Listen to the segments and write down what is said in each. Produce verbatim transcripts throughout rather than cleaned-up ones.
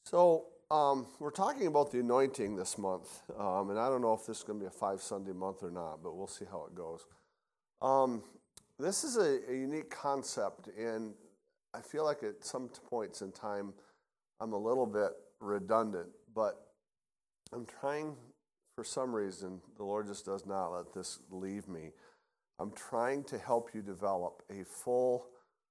So um, we're talking about the anointing this month, um, and I don't know if this is going to be a five Sunday month or not, but we'll see how it goes. Um, this is a, a unique concept, and I feel like at some points in time I'm a little bit redundant, but I'm trying, for some reason, the Lord just does not let this leave me. I'm trying to help you develop a full,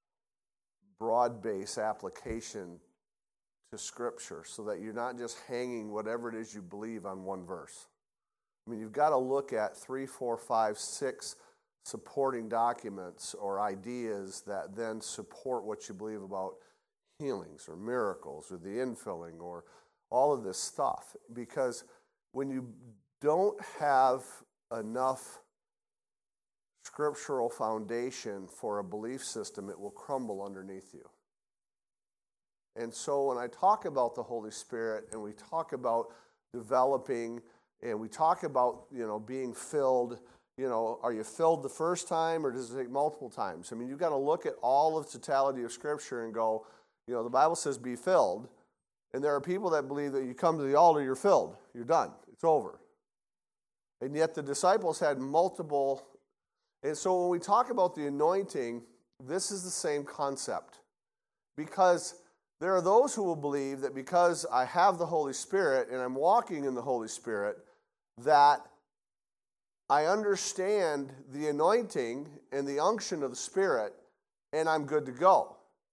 broad-based application to Scripture so that you're not just hanging whatever it is you believe on one verse. I mean, you've got to look at three, four, five, six supporting documents or ideas that then support what you believe about healings or miracles or the infilling or all of this stuff. Because when you don't have enough scriptural foundation for a belief system, it will crumble underneath you. And so when I talk about the Holy Spirit and we talk about developing and we talk about, you know, being filled, you know, are you filled the first time or does it take multiple times? I mean, you've got to look at all of the totality of Scripture and go, you know, the Bible says be filled. And there are people that believe that you come to the altar, you're filled. You're done. It's over. And yet the disciples had multiple. And so when we talk about the anointing, this is the same concept. Because there are those who will believe that because I have the Holy Spirit and I'm walking in the Holy Spirit, that I understand the anointing and the unction of the Spirit and I'm good to go.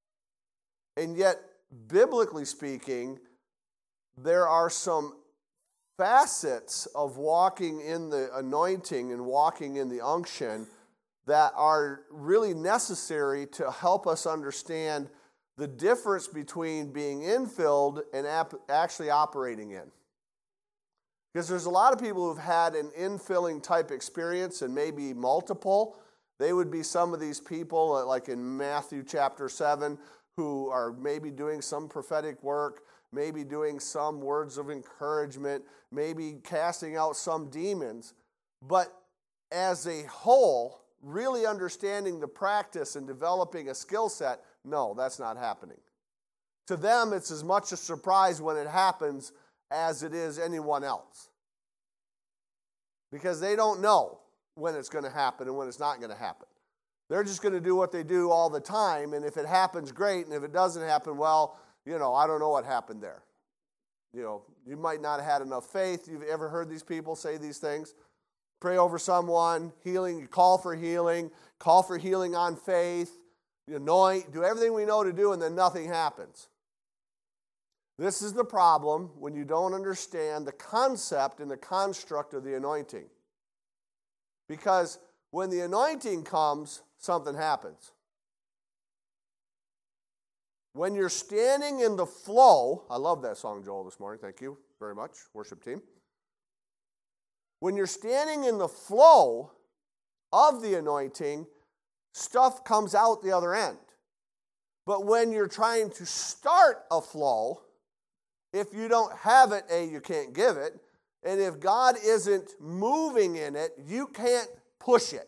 And yet, biblically speaking, there are some facets of walking in the anointing and walking in the unction that are really necessary to help us understand the difference between being infilled and ap- actually operating in. Because there's a lot of people who've had an infilling type experience and maybe multiple. They would be some of these people, like in Matthew chapter seven, who are maybe doing some prophetic work, maybe doing some words of encouragement, maybe casting out some demons. But as a whole, really understanding the practice and developing a skill set, no, that's not happening. To them, it's as much a surprise when it happens as it is anyone else. Because they don't know when it's going to happen and when it's not going to happen. They're just going to do what they do all the time, and if it happens, great, and if it doesn't happen, well, you know, I don't know what happened there. You know, you might not have had enough faith. You've ever heard these people say these things? Pray over someone, healing, you call for healing, call for healing on faith, you anoint, do everything we know to do, and then nothing happens. This is the problem when you don't understand the concept and the construct of the anointing. Because when the anointing comes, something happens. When you're standing in the flow, I love that song, Joel, this morning. Thank you very much, worship team. When you're standing in the flow of the anointing, stuff comes out the other end. But when you're trying to start a flow, if you don't have it, A, you can't give it. And if God isn't moving in it, you can't push it.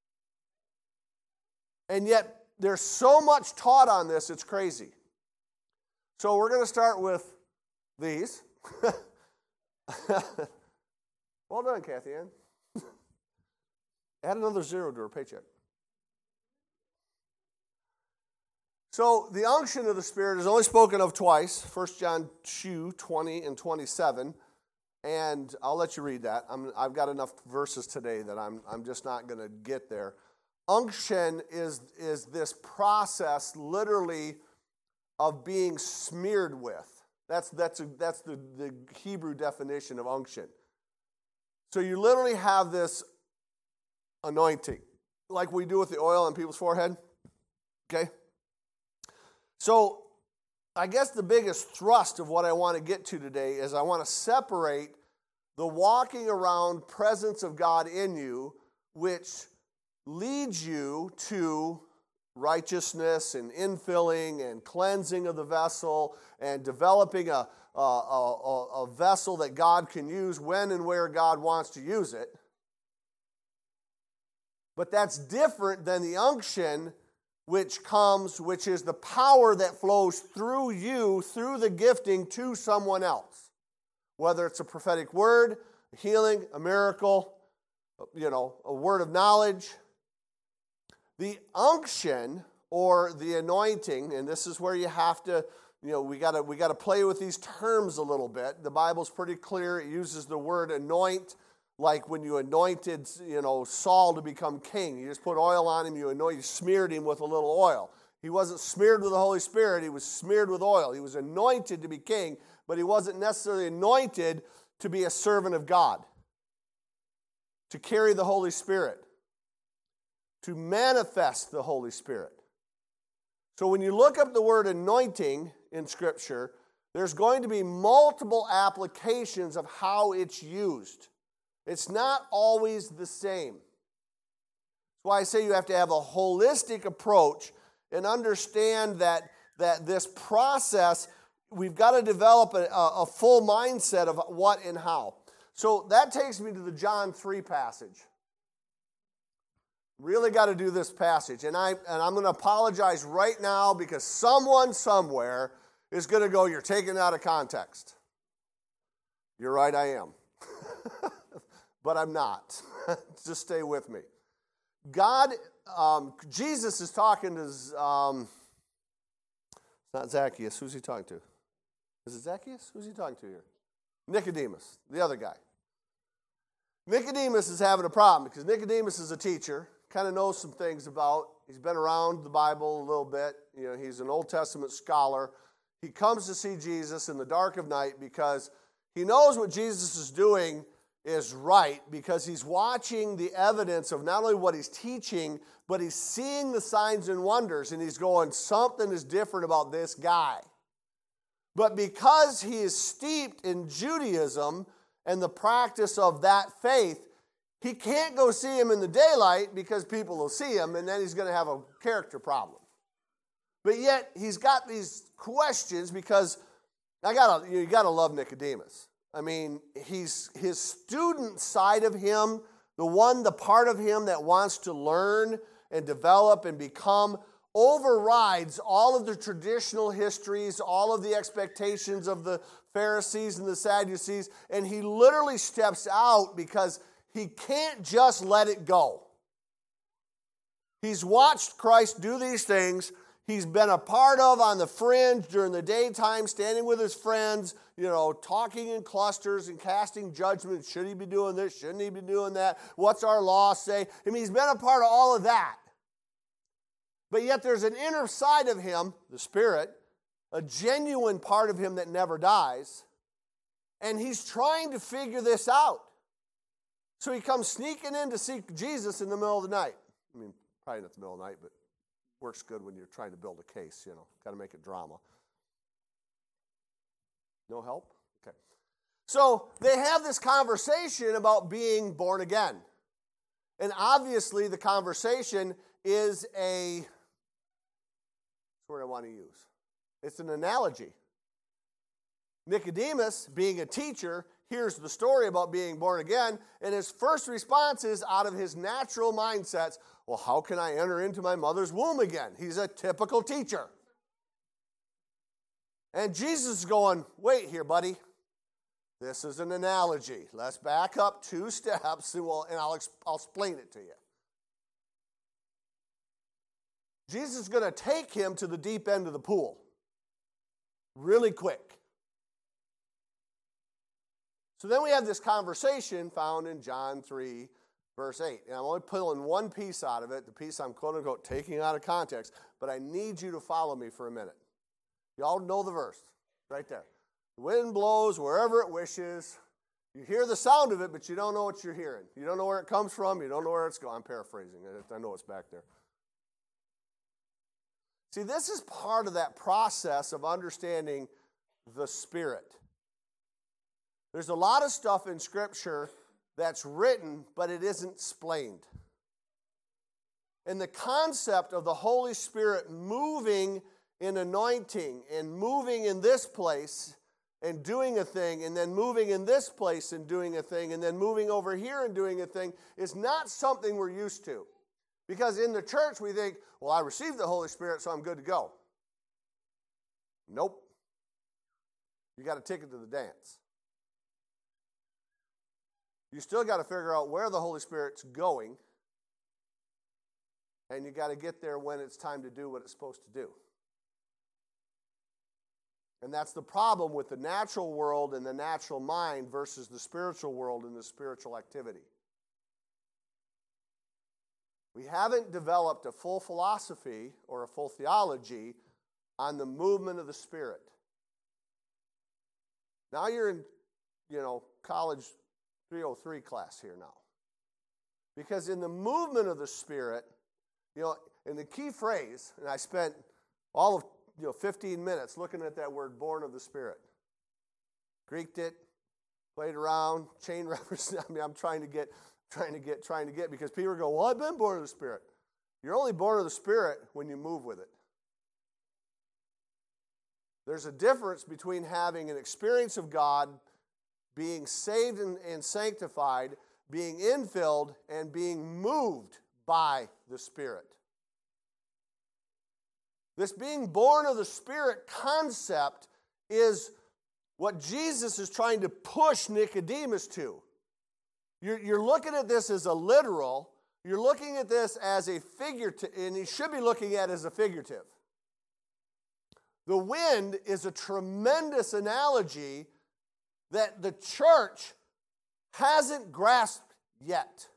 And yet, there's so much taught on this, it's crazy. So we're going to start with these. Well done, Kathy Ann. Add another zero to her paycheck. So the unction of the Spirit is only spoken of twice, First John two, twenty and twenty-seven. And I'll let you read that. I'm, I've got enough verses today that I'm, I'm just not going to get there. Unction is, is this process literally of being smeared with. That's, that's, a, that's the, the Hebrew definition of unction. So you literally have this anointing, like we do with the oil on people's forehead. Okay? So I guess the biggest thrust of what I want to get to today is I want to separate the walking around presence of God in you, which leads you to righteousness and infilling and cleansing of the vessel and developing a, a, a, a vessel that God can use when and where God wants to use it. But that's different than the unction which comes, which is the power that flows through you, through the gifting to someone else. Whether it's a prophetic word, a healing, a miracle, you know, a word of knowledge. The unction or the anointing, and this is where you have to, you know, we gotta we gotta play with these terms a little bit. The Bible's pretty clear. It uses the word anoint, like when you anointed, you know, Saul to become king. You just put oil on him, you anoint, you smeared him with a little oil. He wasn't smeared with the Holy Spirit, he was smeared with oil. He was anointed to be king, but he wasn't necessarily anointed to be a servant of God, to carry the Holy Spirit, to manifest the Holy Spirit. So when you look up the word anointing in Scripture, there's going to be multiple applications of how it's used. It's not always the same. That's why I say you have to have a holistic approach and understand that, that this process, we've got to develop a, a full mindset of what and how. So that takes me to the John three passage. Really got to do this passage. And, I, and I'm going to apologize right now because someone somewhere is going to go, you're taking it out of context. You're right, I am. But I'm not. Just stay with me. God, um, Jesus is talking to, um, it's not Zacchaeus. Who's he talking to? Is it Zacchaeus? Who's he talking to here? Nicodemus, the other guy. Nicodemus is having a problem because Nicodemus is a teacher, kind of knows some things about, he's been around the Bible a little bit. You know, he's an Old Testament scholar. He comes to see Jesus in the dark of night because he knows what Jesus is doing is right, because he's watching the evidence of not only what he's teaching, but he's seeing the signs and wonders, and he's going, something is different about this guy. But because he is steeped in Judaism and the practice of that faith, he can't go see him in the daylight because people will see him, and then he's going to have a character problem. But yet, he's got these questions because I gotta, you got to love Nicodemus. I mean, he's his student side of him, the one, the part of him that wants to learn and develop and become, overrides all of the traditional histories, all of the expectations of the Pharisees and the Sadducees, and he literally steps out because he can't just let it go. He's watched Christ do these things. He's been a part of on the fringe during the daytime, standing with his friends, you know, talking in clusters and casting judgment. Should he be doing this? Shouldn't he be doing that? What's our law say? I mean, he's been a part of all of that. But yet there's an inner side of him, the Spirit, a genuine part of him that never dies, and he's trying to figure this out. So he comes sneaking in to seek Jesus in the middle of the night. I mean, probably not the middle of the night, but works good when you're trying to build a case, you know. Got to make it drama. No help? Okay. So they have this conversation about being born again. And obviously the conversation is a, that's what I want to use. It's an analogy. Nicodemus, being a teacher, hears the story about being born again, and his first response is out of his natural mindsets, well, how can I enter into my mother's womb again? He's a typical teacher. And Jesus is going, wait here, buddy. This is an analogy. Let's back up two steps, and, we'll, and I'll, I'll explain it to you. Jesus is going to take him to the deep end of the pool really quick. So then we have this conversation found in John three, verse eight. And I'm only pulling one piece out of it, the piece I'm quote-unquote taking out of context, but I need you to follow me for a minute. Y'all know the verse right there. The wind blows wherever it wishes. You hear the sound of it, but you don't know what you're hearing. You don't know where it comes from. You don't know where it's going. I'm paraphrasing. I know it's back there. See, this is part of that process of understanding the Spirit. There's a lot of stuff in Scripture that's written, but it isn't explained. And the concept of the Holy Spirit moving in anointing and moving in this place and doing a thing, and then moving in this place and doing a thing, and then moving over here and doing a thing is not something we're used to. Because in the church we think, well, I received the Holy Spirit, so I'm good to go. Nope. You got a ticket to the dance. You still got to figure out where the Holy Spirit's going, and you got to get there when it's time to do what it's supposed to do. And that's the problem with the natural world and the natural mind versus the spiritual world and the spiritual activity. We haven't developed a full philosophy or a full theology on the movement of the Spirit. Now you're in, you know, college three oh three class here now. Because in the movement of the Spirit, you know, in the key phrase, and I spent all of, you know, fifteen minutes looking at that word, born of the Spirit. Greeked it, played around, chain reference. I mean, I'm trying to get, trying to get, trying to get, because people go, well, I've been born of the Spirit. You're only born of the Spirit when you move with it. There's a difference between having an experience of God, being saved and, and sanctified, being infilled, and being moved by the Spirit. This being born of the Spirit concept is what Jesus is trying to push Nicodemus to. You're, you're looking at this as a literal. You're looking at this as a figurative, and you should be looking at it as a figurative. The wind is a tremendous analogy that the church hasn't grasped yet.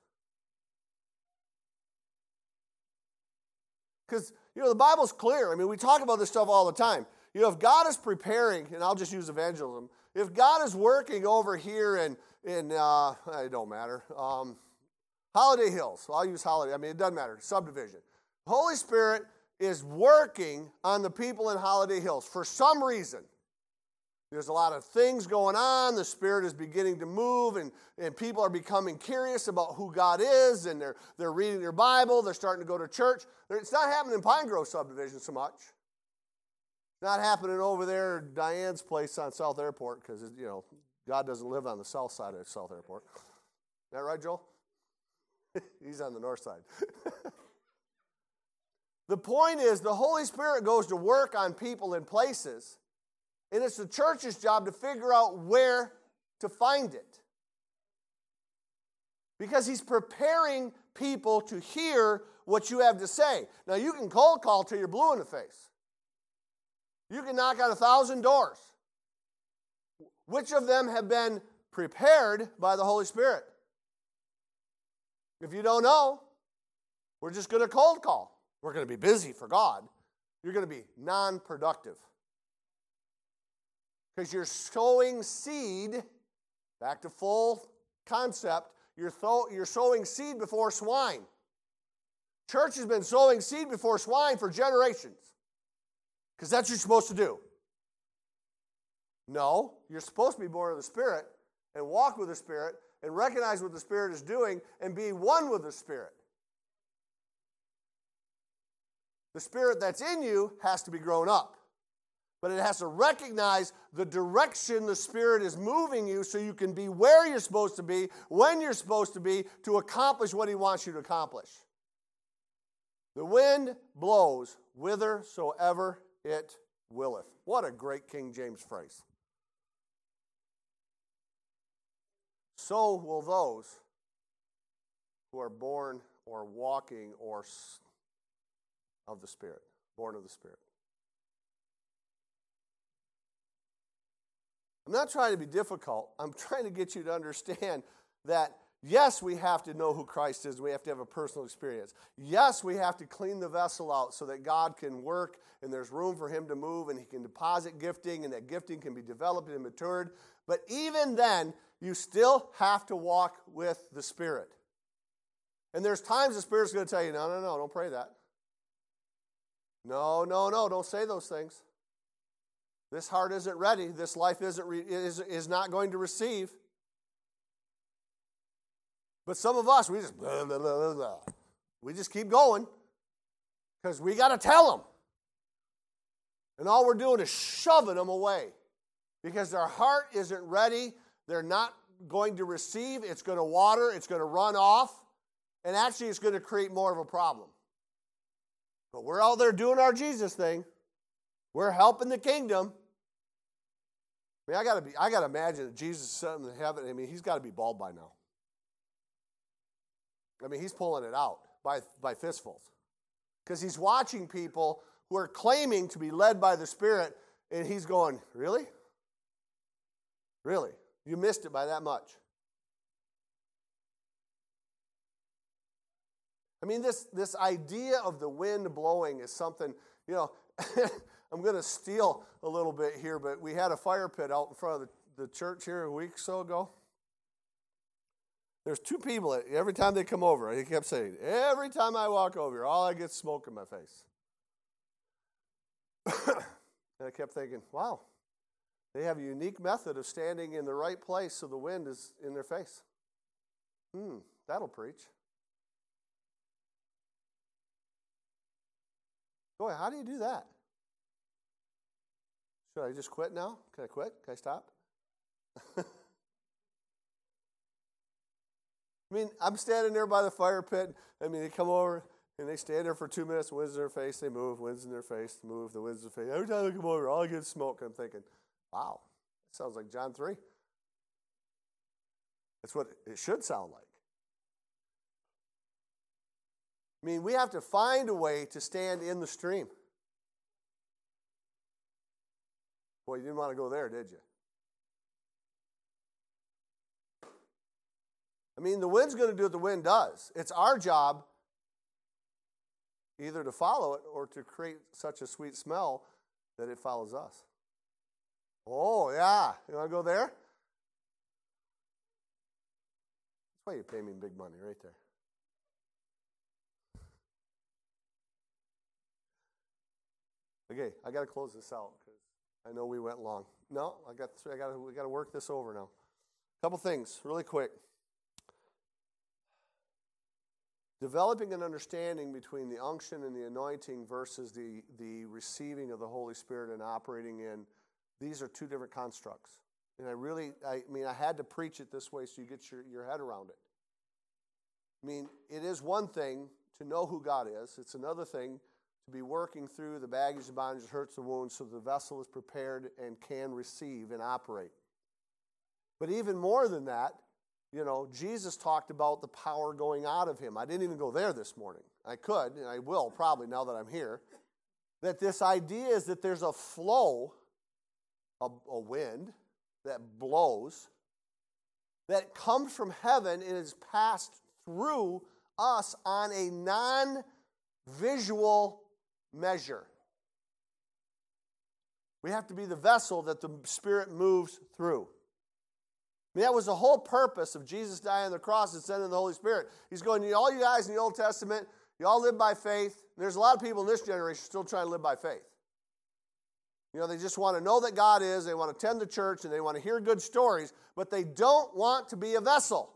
Because, you know, the Bible's clear. I mean, we talk about this stuff all the time. You know, if God is preparing, and I'll just use evangelism, if God is working over here in, in uh, it don't matter, um, Holiday Hills, I'll use Holiday, I mean, it doesn't matter, subdivision. The Holy Spirit is working on the people in Holiday Hills for some reason. There's a lot of things going on. The Spirit is beginning to move, and, and people are becoming curious about who God is, and they're, they're reading their Bible. They're starting to go to church. It's not happening in Pine Grove subdivision so much. It's not happening over there at Diane's place on South Airport, because, you know, God doesn't live on the south side of South Airport. Is that right, Joel? He's on the north side. The point is, the Holy Spirit goes to work on people in places, and it's the church's job to figure out where to find it. Because he's preparing people to hear what you have to say. Now, you can cold call till you're blue in the face. You can knock on a thousand doors. Which of them have been prepared by the Holy Spirit? If you don't know, we're just going to cold call. We're going to be busy for God. You're going to be non-productive. Because you're sowing seed, back to full concept, you're, th- you're sowing seed before swine. Church has been sowing seed before swine for generations. Because that's what you're supposed to do. No, you're supposed to be born of the Spirit and walk with the Spirit and recognize what the Spirit is doing and be one with the Spirit. The Spirit that's in you has to be grown up. But it has to recognize the direction the Spirit is moving you so you can be where you're supposed to be, when you're supposed to be, to accomplish what He wants you to accomplish. The wind blows whithersoever it willeth. What a great King James phrase. So will those who are born or walking or of the Spirit, born of the Spirit. I'm not trying to be difficult. I'm trying to get you to understand that, yes, we have to know who Christ is. We have to have a personal experience. Yes, we have to clean the vessel out so that God can work and there's room for Him to move and He can deposit gifting and that gifting can be developed and matured. But even then, you still have to walk with the Spirit. And there's times the Spirit's going to tell you, no, no, no, don't pray that. No, no, no, don't say those things. This heart isn't ready. This life isn't re- is, is not going to receive. But some of us, we just blah, blah, blah, blah. We just keep going because we got to tell them. And all we're doing is shoving them away because their heart isn't ready. They're not going to receive. It's going to water. It's going to run off. And actually, it's going to create more of a problem. But we're out there doing our Jesus thing. We're helping the kingdom. I mean, I gotta be, I gotta imagine that Jesus is sitting in heaven. I mean, he's got to be bald by now. I mean, he's pulling it out by, by fistfuls. Because he's watching people who are claiming to be led by the Spirit, and he's going, really? Really? You missed it by that much. I mean, this, this idea of the wind blowing is something, you know, I'm going to steal a little bit here, but we had a fire pit out in front of the, the church here a week or so ago. There's two people, that, every time they come over, he kept saying, every time I walk over here, all I get is smoke in my face. And I kept thinking, wow, they have a unique method of standing in the right place so the wind is in their face. Hmm, that'll preach. Boy, how do you do that? Should I just quit now? Can I quit? Can I stop? I mean, I'm standing there by the fire pit. I mean, they come over, and they stand there for two minutes, winds in their face, they move, winds in their face, move, the winds in their face. Every time they come over, all I get is smoke. I'm thinking, wow, that sounds like John three. That's what it should sound like. I mean, we have to find a way to stand in the stream. Boy, you didn't want to go there, did you? I mean, the wind's going to do what the wind does. It's our job either to follow it or to create such a sweet smell that it follows us. Oh, yeah. You want to go there? That's why you pay me big money right there. Okay, I got to close this out because I know we went long. No, I got I got we got to work this over now. A couple things, really quick. Developing an understanding between the unction and the anointing versus the, the receiving of the Holy Spirit and operating in, these are two different constructs. And I really, I mean, I had to preach it this way so you get your, your head around it. I mean, it is one thing to know who God is. It's another thing to be working through the baggage, the bondage, the hurts, the wounds, so the vessel is prepared and can receive and operate. But even more than that, you know, Jesus talked about the power going out of him. I didn't even go there this morning. I could, and I will probably now that I'm here. That this idea is that there's a flow, a, a wind that blows, that comes from heaven and is passed through us on a non-visual measure. We have to be the vessel that the Spirit moves through. I mean, that was the whole purpose of Jesus dying on the cross and sending the Holy Spirit. He's going, all you guys in the Old Testament, you all live by faith. And there's a lot of people in this generation still trying to live by faith. You know, they just want to know that God is, they want to attend the church, and they want to hear good stories, but they don't want to be a vessel.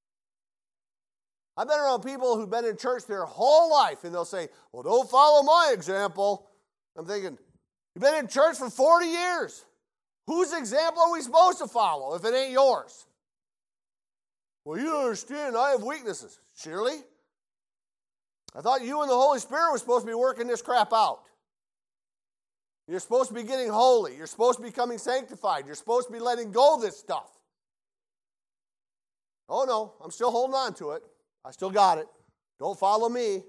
I've been around people who've been in church their whole life, and they'll say, well, don't follow my example. I'm thinking, you've been in church for forty years. Whose example are we supposed to follow if it ain't yours? Well, you don't understand. I have weaknesses. Surely? I thought you and the Holy Spirit were supposed to be working this crap out. You're supposed to be getting holy. You're supposed to be becoming sanctified. You're supposed to be letting go of this stuff. Oh, no. I'm still holding on to it. I still got it. Don't follow me.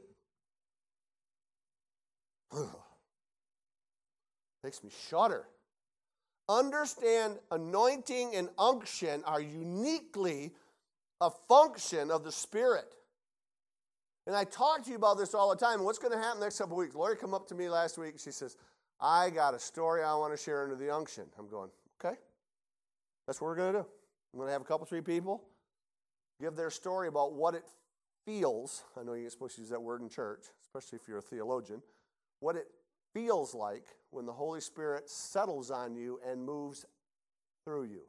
Makes me shudder. Understand, anointing and unction are uniquely a function of the Spirit. And I talk to you about this all the time. What's going to happen the next couple of weeks? Lori came up to me last week. She says, I got a story I want to share under the unction. I'm going, okay. That's what we're going to do. I'm going to have a couple, three people give their story about what it feels. I know you're supposed to use that word in church, especially if you're a theologian. What it feels like when the Holy Spirit settles on you and moves through you.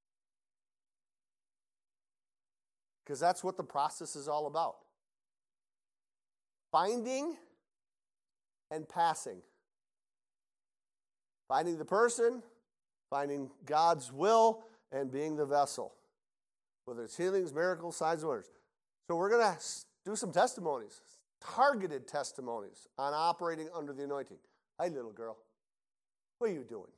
Because that's what the process is all about. Finding and passing. Finding the person, finding God's will, and being the vessel. Whether it's healings, miracles, signs, and wonders. So we're going to do some testimonies, targeted testimonies on operating under the anointing. Hi, little girl. What are you doing?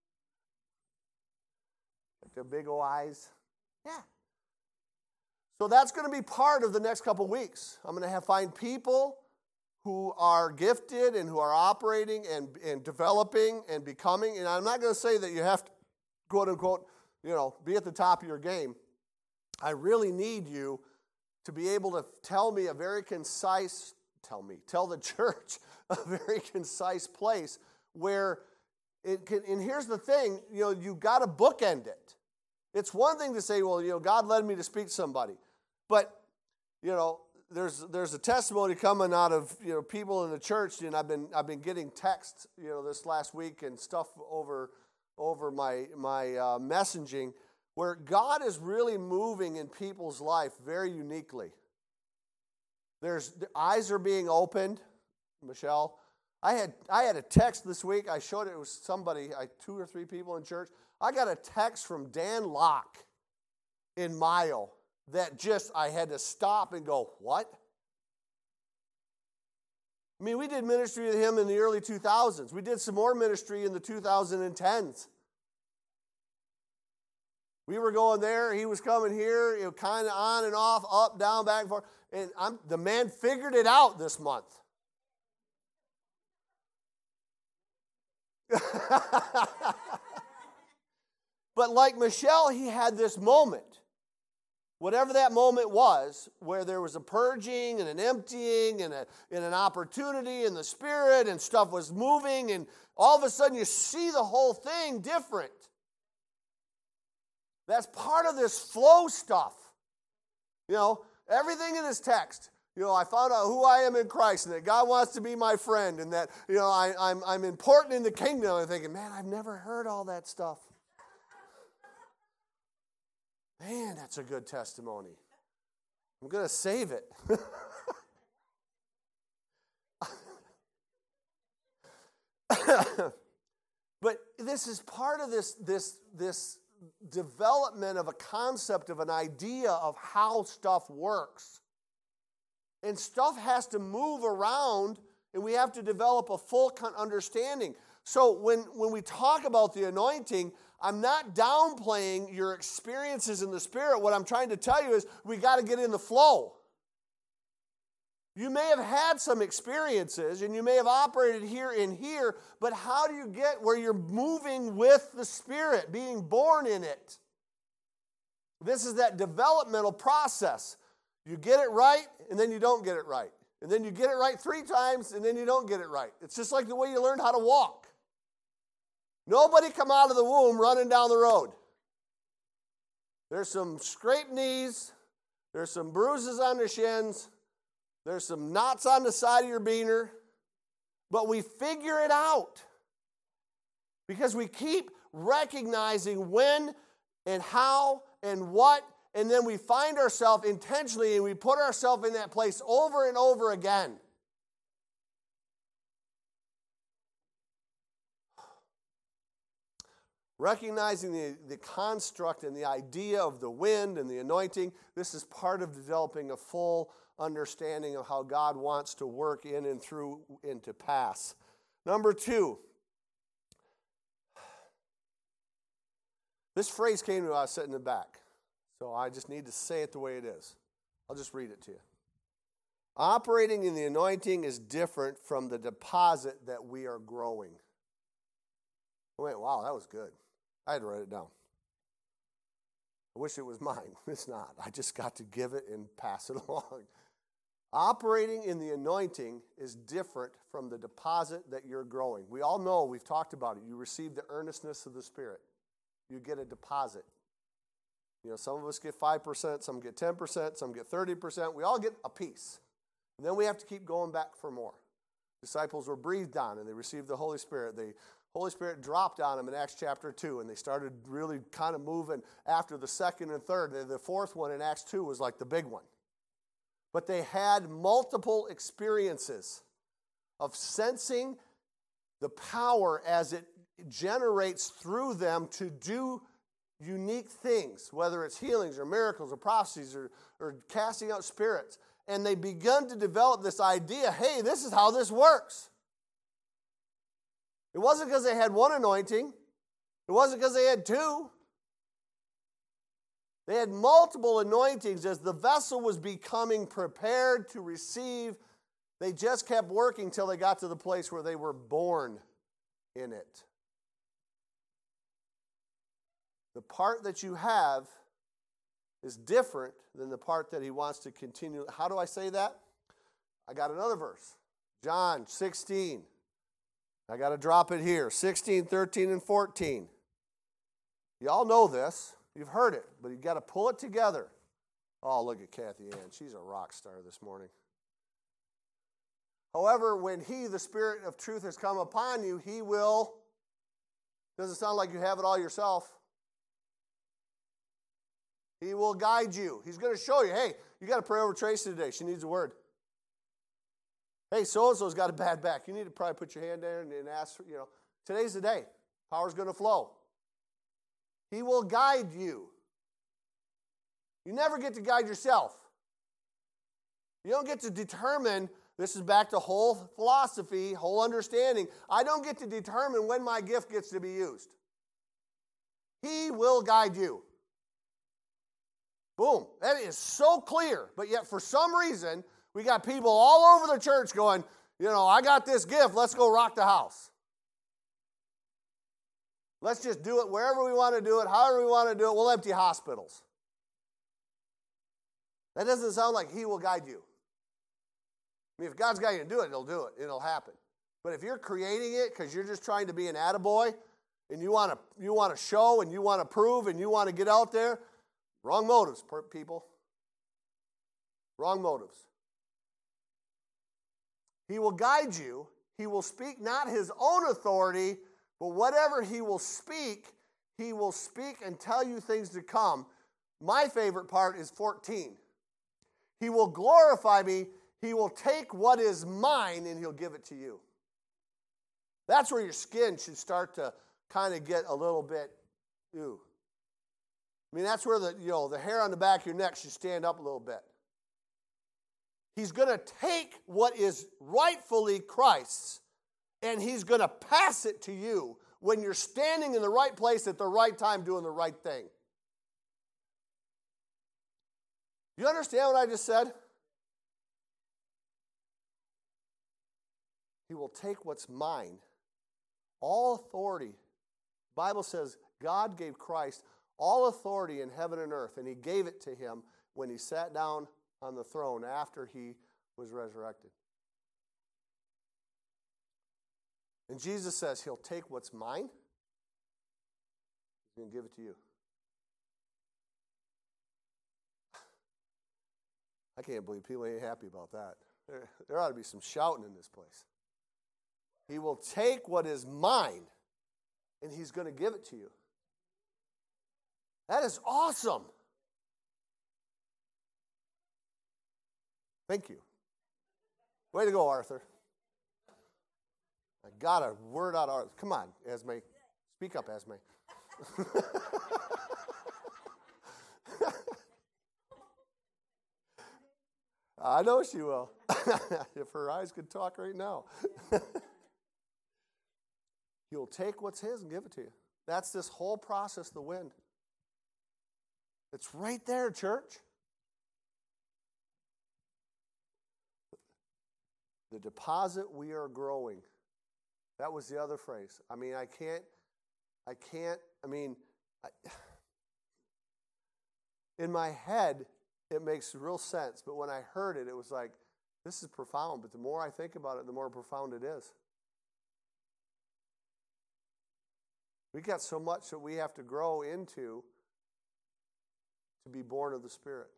Their big old eyes. Yeah. So that's going to be part of the next couple weeks. I'm going to have find people who are gifted and who are operating and, and developing and becoming. And I'm not going to say that you have to, quote unquote, you know, be at the top of your game. I really need you to be able to tell me a very concise, tell me, tell the church a very concise place where it can, and here's the thing, you know, you got to bookend it. It's one thing to say, well, you know, God led me to speak to somebody. But, you know, there's there's a testimony coming out of, you know, people in the church, and I've been I've been getting texts, you know, this last week and stuff over over my my uh, messaging, where God is really moving in people's life very uniquely. There's the eyes are being opened, Michelle. I had I had a text this week. I showed it, it was somebody, I, two or three people in church. I got a text from Dan Locke in Mile that just, I had to stop and go, what? I mean, we did ministry with him in the early two thousands. We did some more ministry in the two thousand tens. We were going there. He was coming here, you know, kind of on and off, up, down, back and forth. And I'm, the man figured it out this month. But like Michelle, he had this moment. Whatever that moment was, where there was a purging and an emptying and, a, and an opportunity in the Spirit and stuff was moving, and all of a sudden you see the whole thing different. That's part of this flow stuff. You know, everything in this text. You know, I found out who I am in Christ and that God wants to be my friend and that, you know, I, I'm, I'm important in the kingdom. I'm thinking, man, I've never heard all that stuff. Man, that's a good testimony. I'm going to save it. But this is part of this, this, this development of a concept, of an idea of how stuff works. And stuff has to move around, and we have to develop a full understanding. So when, when we talk about the anointing, I'm not downplaying your experiences in the Spirit. What I'm trying to tell you is we got to get in the flow. You may have had some experiences, and you may have operated here and here, but how do you get where you're moving with the Spirit, being born in it? This is that developmental process. You get it right, and then you don't get it right. And then you get it right three times, and then you don't get it right. It's just like the way you learned how to walk. Nobody come out of the womb running down the road. There's some scraped knees. There's some bruises on the shins. There's some knots on the side of your beaner. But we figure it out because we keep recognizing when and how and what, and then we find ourselves intentionally and we put ourselves in that place over and over again. Recognizing the, the construct and the idea of the wind and the anointing, this is part of developing a full understanding of how God wants to work in and through and to pass. Number two, this phrase came to me while I was sitting in the back, so I just need to say it the way it is. I'll just read it to you. Operating in the anointing is different from the deposit that we are growing. I went, wow, that was good. I had to write it down. I wish it was mine. It's not. I just got to give it and pass it along. Operating in the anointing is different from the deposit that you're growing. We all know, we've talked about it. You receive the earnestness of the Spirit. You get a deposit. You know, some of us get five percent, some get ten percent, some get thirty percent. We all get a piece. And then we have to keep going back for more. Disciples were breathed on and they received the Holy Spirit. The Holy Spirit dropped on them in Acts chapter two, and they started really kind of moving after the second and third. The fourth one in Acts two was like the big one. But they had multiple experiences of sensing the power as it generates through them to do unique things, whether it's healings or miracles or prophecies or, or casting out spirits. and they begun to develop this idea, hey, this is how this works. It wasn't because they had one anointing. It wasn't because they had two. They had multiple anointings as the vessel was becoming prepared to receive. They just kept working till they got to the place where they were born in it. The part that you have is different than the part that he wants to continue. How do I say that? I got another verse. John sixteen. I got to drop it here. sixteen, thirteen, and fourteen. You all know this. You've heard it, but you've got to pull it together. Oh, look at Kathy Ann. She's a rock star this morning. However, when he, the Spirit of truth, has come upon you, he will, doesn't sound like you have it all yourself. He will guide you. He's going to show you, hey, you got to pray over Tracy today. She needs a word. Hey, so-and-so's got a bad back. You need to probably put your hand there and, and ask, for, you know, today's the day. Power's going to flow. He will guide you. You never get to guide yourself. You don't get to determine, this is back to whole philosophy, whole understanding. I don't get to determine when my gift gets to be used. He will guide you. Boom. That is so clear. But yet for some reason, we got people all over the church going, you know, I got this gift, let's go rock the house. Let's just do it wherever we want to do it, however we want to do it. We'll empty hospitals. That doesn't sound like he will guide you. I mean, if God's got you to do it, he'll do it. It'll happen. But if you're creating it because you're just trying to be an attaboy and you want to you want to show and you want to prove and you want to get out there, wrong motives, people. Wrong motives. He will guide you. He will speak not his own authority, but whatever he will speak, he will speak and tell you things to come. My favorite part is fourteen. He will glorify me. He will take what is mine and he'll give it to you. That's where your skin should start to kind of get a little bit, ooh. I mean, that's where the, you know, the hair on the back of your neck should stand up a little bit. He's going to take what is rightfully Christ's and he's going to pass it to you when you're standing in the right place at the right time doing the right thing. You understand what I just said? He will take what's mine. All authority. The Bible says God gave Christ all authority in heaven and earth, and he gave it to him when he sat down on the throne after he was resurrected. And Jesus says he'll take what's mine, he's going to give it to you. I can't believe people ain't happy about that. There, there ought to be some shouting in this place. He will take what is mine, and he's going to give it to you. That is awesome. Thank you. Way to go, Arthur. I got a word out of Arthur. Come on, Esme. Speak up, Esme. I know she will. If her eyes could talk right now. He'll take what's his and give it to you. That's this whole process, the wind. It's right there, church. The deposit we are growing. That was the other phrase. I mean, I can't, I can't, I mean, I, in my head, it makes real sense. But when I heard it, it was like, this is profound. But the more I think about it, the more profound it is. We got so much that we have to grow into to be born of the Spirit.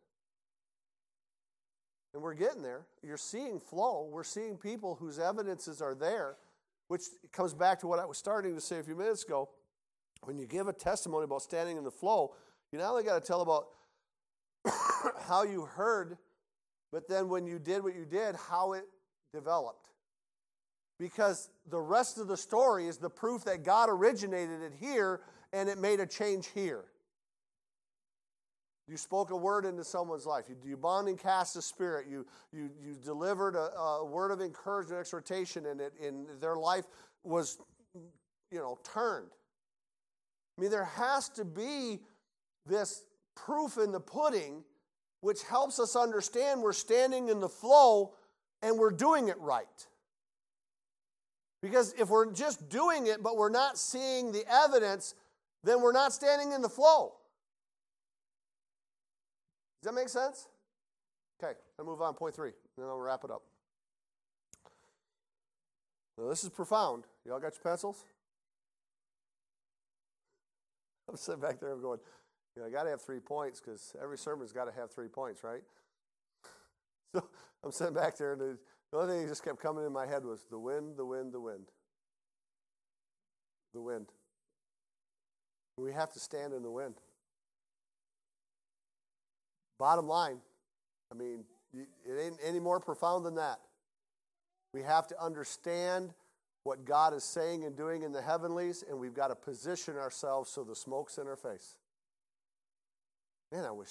And we're getting there. You're seeing flow. We're seeing people whose evidences are there, which comes back to what I was starting to say a few minutes ago. When you give a testimony about standing in the flow, you not only got to tell about how you heard, but then when you did what you did, how it developed. Because the rest of the story is the proof that God originated it here and it made a change here. You spoke a word into someone's life. You, you bound and cast a spirit. You, you, you delivered a, a word of encouragement, exhortation, and it, and their life was, you know, turned. I mean, there has to be this proof in the pudding which helps us understand we're standing in the flow and we're doing it right. Because if we're just doing it but we're not seeing the evidence, then we're not standing in the flow. Does that make sense? Okay, I'll move on. Point three, and then I'll wrap it up. Now, this is profound. You all got your pencils? I'm sitting back there going, you know, I got to have three points because every sermon's got to have three points, right? So I'm sitting back there, and the, the only thing that just kept coming in my head was the wind, the wind, the wind. The wind. We have to stand in the wind. Bottom line, I mean, it ain't any more profound than that. We have to understand what God is saying and doing in the heavenlies, and we've got to position ourselves so the smoke's in our face. Man, I wish,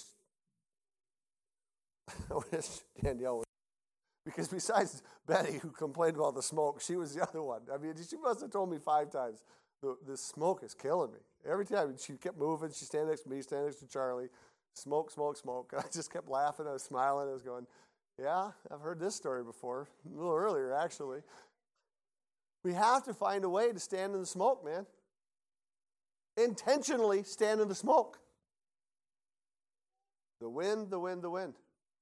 I wish Danielle was, because besides Betty, who complained about the smoke, she was the other one. I mean, she must have told me five times, the, the smoke is killing me. Every time she kept moving, she standing next to me, standing next to Charlie. Smoke, smoke, smoke. I just kept laughing. I was smiling. I was going, yeah, I've heard this story before. A little earlier, actually. We have to find a way to stand in the smoke, man. Intentionally stand in the smoke. The wind, the wind, the wind.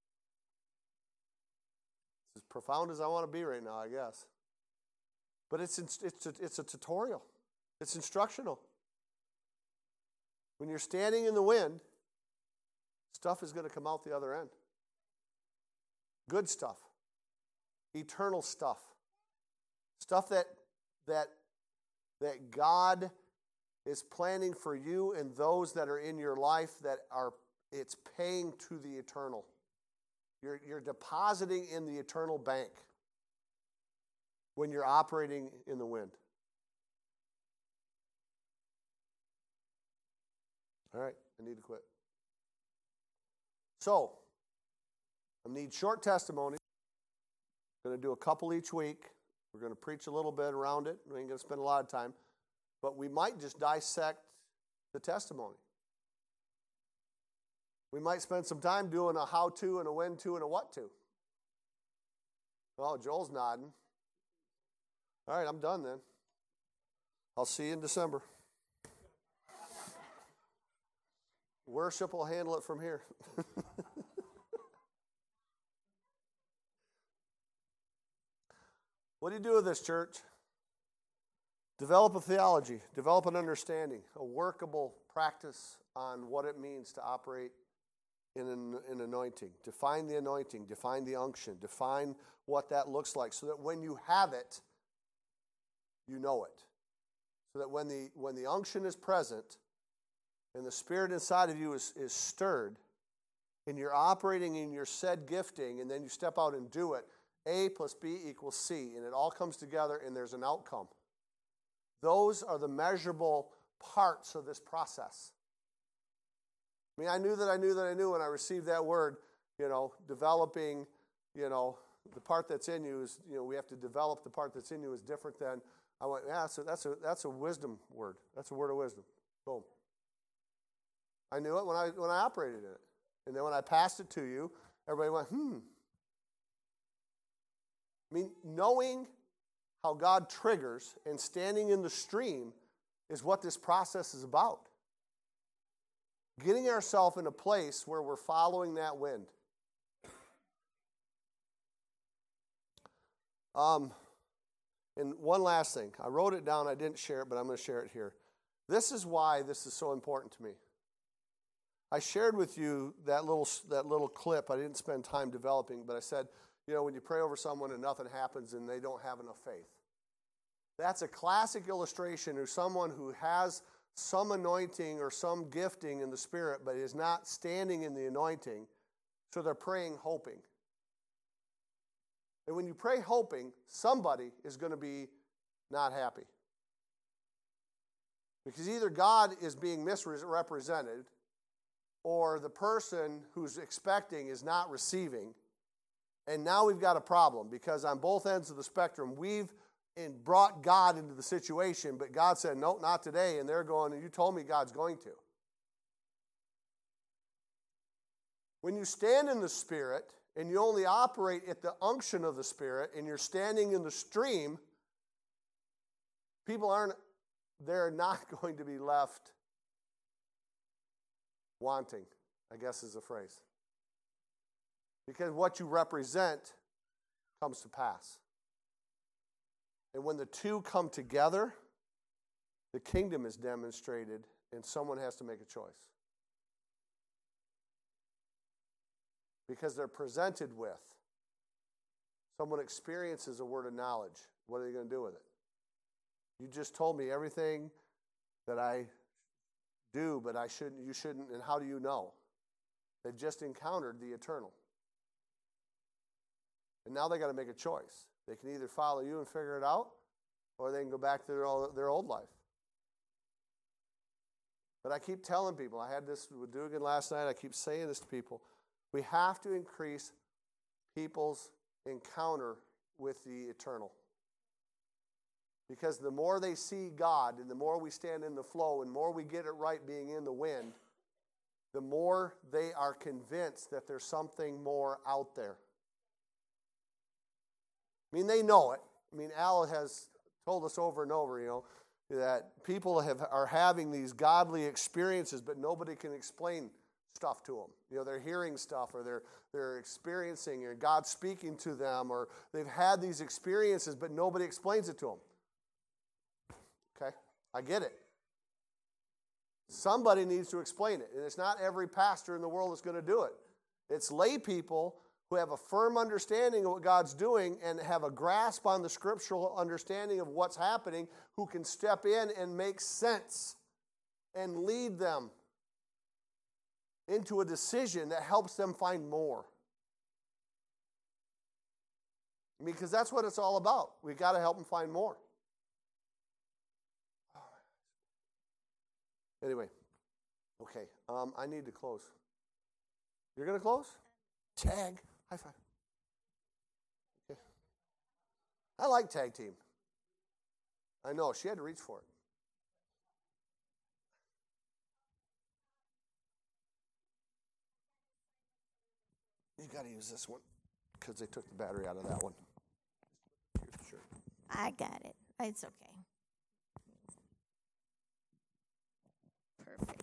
It's as profound as I want to be right now, I guess. But it's, it's, a, it's a tutorial. It's instructional. When you're standing in the wind, stuff is going to come out the other end. Good stuff. Eternal stuff. Stuff that that that God is planning for you and those that are in your life that are it's paying to the eternal. You're you're depositing in the eternal bank when you're operating in the wind. All right, I need to quit. So, I need short testimonies. I'm going to do a couple each week. We're going to preach a little bit around it. We ain't going to spend a lot of time. But we might just dissect the testimony. We might spend some time doing a how-to and a when-to and a what-to. Oh, Joel's nodding. All right, I'm done then. I'll see you in December. Worship will handle it from here. What do you do with this, church? Develop a theology, develop an understanding, a workable practice on what it means to operate in an in anointing. Define the anointing, define the unction, define what that looks like so that when you have it, you know it. So that when the when the unction is present and the Spirit inside of you is, is stirred and you're operating in your said gifting and then you step out and do it, A plus B equals C, and it all comes together and there's an outcome. Those are the measurable parts of this process. I mean, I knew that I knew that I knew when I received that word, you know, developing, you know, the part that's in you is, you know, we have to develop the part that's in you is different than, I went, yeah, so that's a, that's a wisdom word. That's a word of wisdom. Boom. I knew it when I when I operated in it. And then when I passed it to you, everybody went, hmm. I mean, knowing how God triggers and standing in the stream is what this process is about. Getting ourselves in a place where we're following that wind. Um, and one last thing. I wrote it down. I didn't share it, but I'm going to share it here. This is why this is so important to me. I shared with you that little that little clip. I didn't spend time developing, but I said, you know, when you pray over someone and nothing happens and they don't have enough faith. That's a classic illustration of someone who has some anointing or some gifting in the Spirit, but is not standing in the anointing, so they're praying hoping. And when you pray hoping, somebody is going to be not happy. Because either God is being misrepresented, or the person who's expecting is not receiving. And now we've got a problem because on both ends of the spectrum, we've brought God into the situation, but God said, nope, not today. And they're going, you told me God's going to. When you stand in the Spirit and you only operate at the unction of the Spirit and you're standing in the stream, people aren't, they're not going to be left wanting, I guess is the phrase. Because what you represent comes to pass. And when the two come together, the kingdom is demonstrated and someone has to make a choice. Because they're presented with. Someone experiences a word of knowledge. What are they going to do with it? You just told me everything that I do, but I shouldn't, you shouldn't, and how do you know? They just encountered the eternal. And now they got to make a choice. They can either follow you and figure it out, or they can go back to their old, their old life. But I keep telling people, I had this with Dugan last night, I keep saying this to people, we have to increase people's encounter with the eternal. Because the more they see God and the more we stand in the flow and more we get it right being in the wind, the more they are convinced that there's something more out there. I mean, they know it. I mean, Al has told us over and over, you know, that people have, are having these godly experiences, but nobody can explain stuff to them. You know, they're hearing stuff or they're they're experiencing or God's speaking to them or they've had these experiences, but nobody explains it to them. Okay? I get it. Somebody needs to explain it. And it's not every pastor in the world that's going to do it. It's lay people who have a firm understanding of what God's doing and have a grasp on the scriptural understanding of what's happening, who can step in and make sense and lead them into a decision that helps them find more. Because that's what it's all about. We've got to help them find more. Anyway, okay, um, I need to close. You're going to close? Tag. High five. Okay. I like tag team. I know, she had to reach for it. You got to use this one because they took the battery out of that one. Sure. I got it. It's okay. Perfect.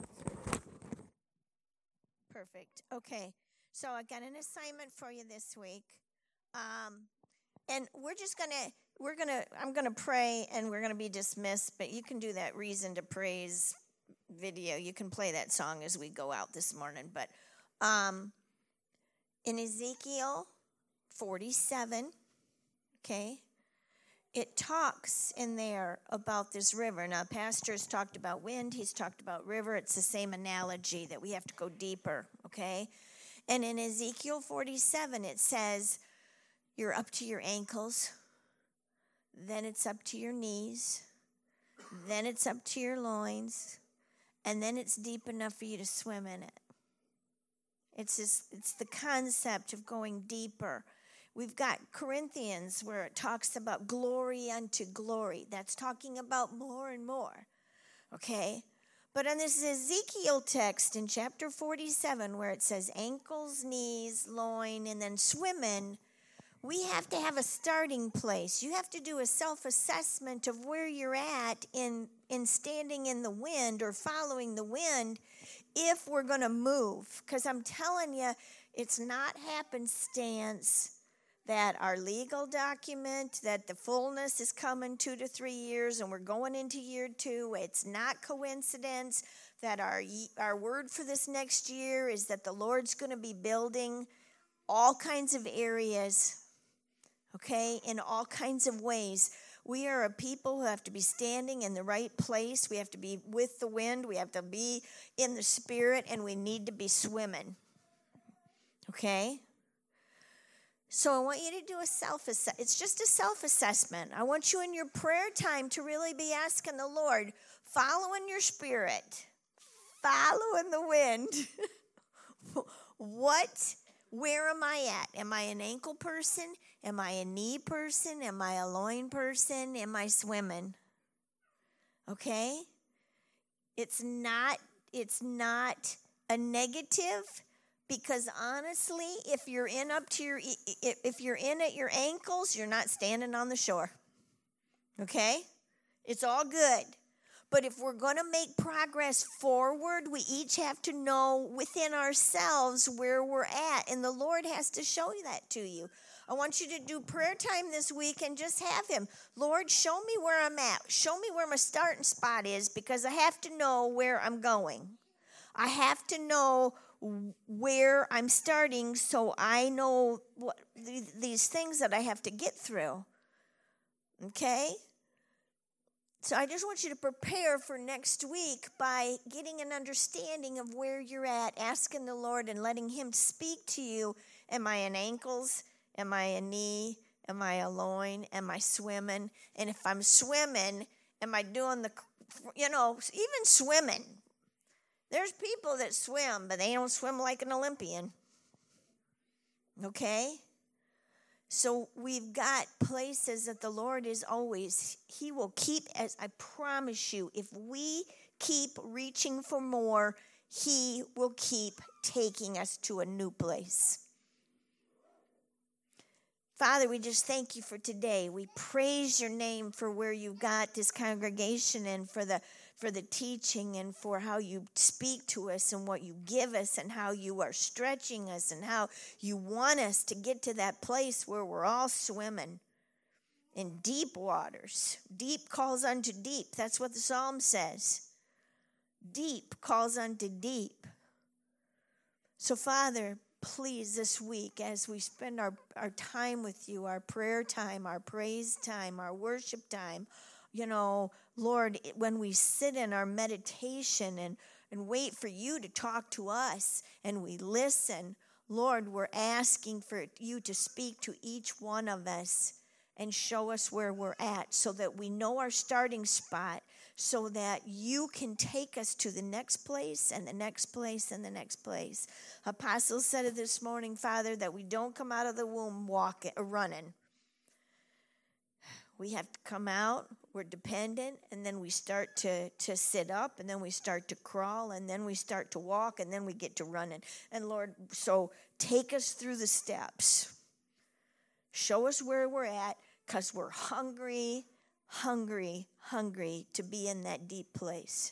Perfect. Okay. So I got an assignment for you this week. Um, and we're just going to, we're going to, I'm going to pray and we're going to be dismissed, but you can do that Reason to Praise video. You can play that song as we go out this morning. But um, in Ezekiel forty-seven, okay, it talks in there about this river. Now, Pastor's talked about wind. He's talked about river. It's the same analogy that we have to go deeper, okay? And in Ezekiel forty-seven, it says, you're up to your ankles. Then it's up to your knees. Then it's up to your loins. And then it's deep enough for you to swim in it. It's just, it's the concept of going deeper. We've got Corinthians where it talks about glory unto glory. That's talking about more and more, okay? But on this Ezekiel text in chapter forty-seven where it says ankles, knees, loin, and then swimming, we have to have a starting place. You have to do a self-assessment of where you're at in, in standing in the wind or following the wind if we're going to move. Because I'm telling you, it's not happenstance that our legal document, that the fullness is coming two to three years and we're going into year two. It's not coincidence that our, our word for this next year is that the Lord's going to be building all kinds of areas, okay, in all kinds of ways. We are a people who have to be standing in the right place. We have to be with the wind. We have to be in the Spirit, and we need to be swimming, okay? So I want you to do a self-assessment. It's just a self-assessment. I want you in your prayer time to really be asking the Lord, following your spirit, following the wind, what, where am I at? Am I an ankle person? Am I a knee person? Am I a loin person? Am I swimming? Okay? It's not, it's not a negative, because honestly, if you're in up to your, if you're in at your ankles, you're not standing on the shore. Okay? It's all good. But if we're going to make progress forward, we each have to know within ourselves where we're at. And the Lord has to show you that to you. I want you to do prayer time this week and just have him. Lord, show me where I'm at. Show me where my starting spot is, because I have to know where I'm going. I have to know where I'm starting, so I know what these things that I have to get through. Okay? So I just want you to prepare for next week by getting an understanding of where you're at, asking the Lord and letting him speak to you. Am I in ankles? Am I a knee? Am I a loin? Am I swimming? And if I'm swimming, am I doing the, you know, even swimming. There's people that swim, but they don't swim like an Olympian. Okay? So we've got places that the Lord is always, he will keep, as I promise you, if we keep reaching for more, he will keep taking us to a new place. Father, we just thank you for today. We praise your name for where you've got this congregation, and for the for the teaching, and for how you speak to us and what you give us, and how you are stretching us, and how you want us to get to that place where we're all swimming in deep waters. Deep calls unto deep. That's what the Psalm says. Deep calls unto deep. So, Father, please, this week, as we spend our, our time with you, our prayer time, our praise time, our worship time, you know, Lord, when we sit in our meditation and, and wait for you to talk to us, and we listen, Lord, we're asking for you to speak to each one of us and show us where we're at, so that we know our starting spot, so that you can take us to the next place and the next place and the next place. Apostle said it this morning, Father, that we don't come out of the womb walking or running. We have to come out, we're dependent, and then we start to, to sit up, and then we start to crawl, and then we start to walk, and then we get to running. And Lord, so take us through the steps. Show us where we're at, because we're hungry, hungry, hungry to be in that deep place.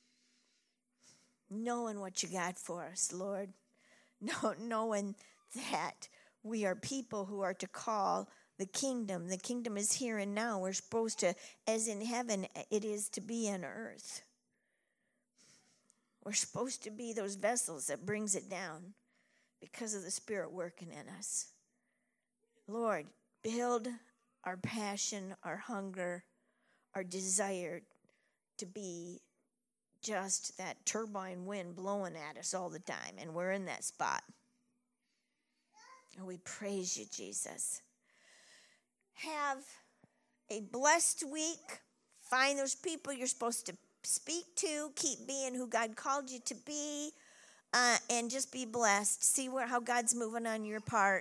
Knowing what you got for us, Lord. Know, knowing that we are people who are to call the kingdom. The kingdom is here and now. We're supposed to, as in heaven, it is to be on earth. We're supposed to be those vessels that brings it down because of the Spirit working in us. Lord, build our passion, our hunger, our desire to be just that turbine wind blowing at us all the time, and we're in that spot. And we praise you, Jesus. Have a blessed week. Find those people you're supposed to speak to. Keep being who God called you to be, uh, and just be blessed. See where how God's moving on your part.